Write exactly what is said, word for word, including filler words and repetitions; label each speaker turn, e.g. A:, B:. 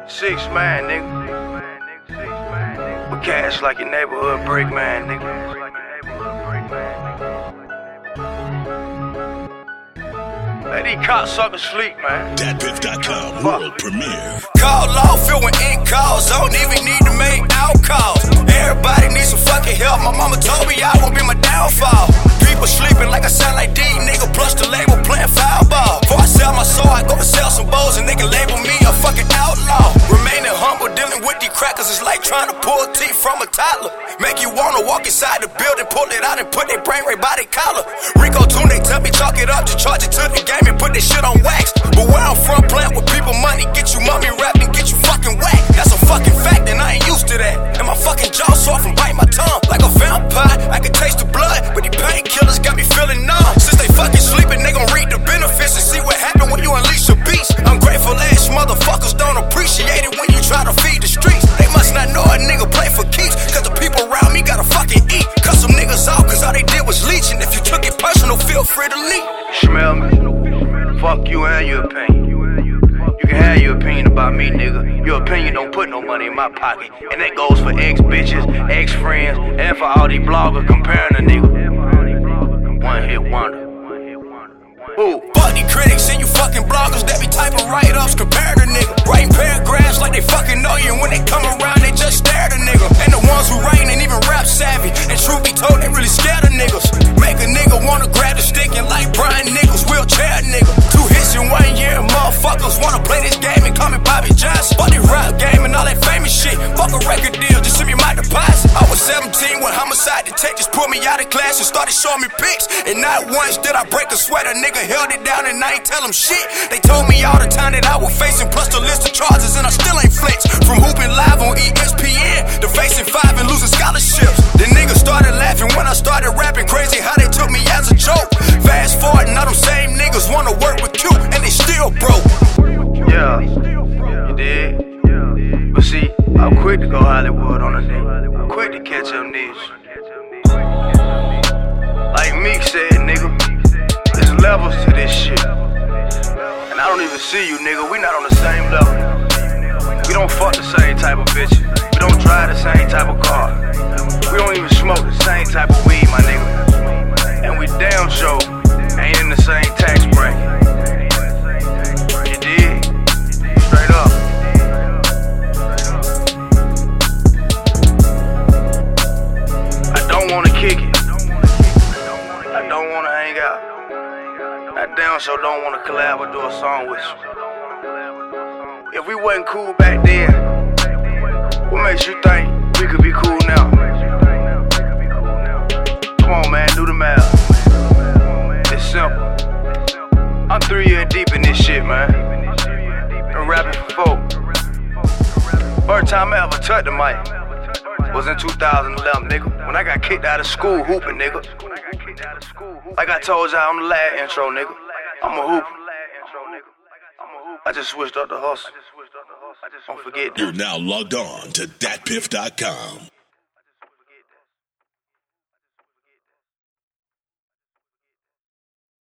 A: Six man, nigga. With cash like your neighborhood brick man, nigga. Let these cocksuckers sleep, man.
B: Dat Piff dot com world premiere.
C: Call off, filled with ink calls. I don't even need to make out calls. Everybody needs some fucking help. My mama told me I won't be my downfall. People sleeping like I sound like D, nigga. Plus the label playing foul ball. Before I sell my soul, I go and sell some bowls, and they can label me a fucking outlaw. Remaining humble, dealing with these crackers is like trying to pull teeth from a toddler. Make you wanna walk inside the building, pull it out and put their brain right by their collar. Rico Tune, they tell me chalk it up, just charge it to the game and put this shit on wax. But where I'm from, playing with people money, get you mummy wrapped and get you fucking whack. That's a fucking fact and I ain't used to that. And my fucking jaw soft and bite my tongue like a vampire. I can taste the blood, but these painkillers got me feeling numb. Since they fucking sleeping, they gon' reap the benefits and see what happen when you unleash a beast. I'm grateful ass motherfuckers don't appreciate it when you try to feed the streets. They must not know a nigga play for keeps, cause the people around me gotta fucking eat. Cut some niggas off cause all they did was leech, and if you took it personal, feel free to leave.
A: Smell me. Fuck you and your opinion. You can have your opinion about me, nigga. Your opinion don't put no money in my pocket. And that goes for ex-bitches, ex-friends, and for all these bloggers comparing a nigga. One hit wonder. Ooh.
C: Fuck these critics and you fucking bloggers that be typing write-ups comparing a nigga. Writing paragraphs like they fucking know you, and when they come around they just stare at a nigga. And the ones who writing ain't even rap savvy, and truth be told they really scared of niggas. Make a nigga wanna grab the stick and like Brian Nichols, wheelchair nigga. Two hits in one year, motherfuckers wanna play this game and call me Bobby Johnson. Fuck the rap game and all that famous shit. Fuck a record deal, just send me my deposit. I was seventeen when homicide detectives pulled me out of class and started showing me pics. And not once did I break a sweat, a nigga held it down and I ain't tell them shit. They told me all the time that I was facing, plus the list of charges, and I still ain't flexed. From hooping live on E S P N to facing five and losing scholarships. The niggas started laughing when I started rapping, crazy how they took me as a joke. Fast forward, now them same niggas wanna work with Q, and they still broke.
A: Yeah, you did. But see, I'm quick to go Hollywood on a nigga. I'm quick to catch up niggas. Like Meek said, nigga, there's levels to this shit. And I don't even see you, nigga. We not on the same level. We don't fuck the same type of bitch. We don't drive the same type of car. We don't even smoke the same type of weed, my nigga. And we damn sure ain't in the same tax bracket. You dig? Straight up. I don't wanna kick it. I don't wanna hang out. I damn sure don't wanna collab or do a song with you. If we wasn't cool back then, what makes you think we could be cool now? Come on, man, do the math. It's simple. I'm three years deep in this shit, man. Been rapping for four. First time I ever touched the mic was in two thousand eleven, nigga. When I got kicked out of school hooping, nigga. Like I told y'all on the last intro, nigga. I'm a hooper. I just switched up the hustle. Don't forget that.
B: You're now logged on to Dat Piff dot com.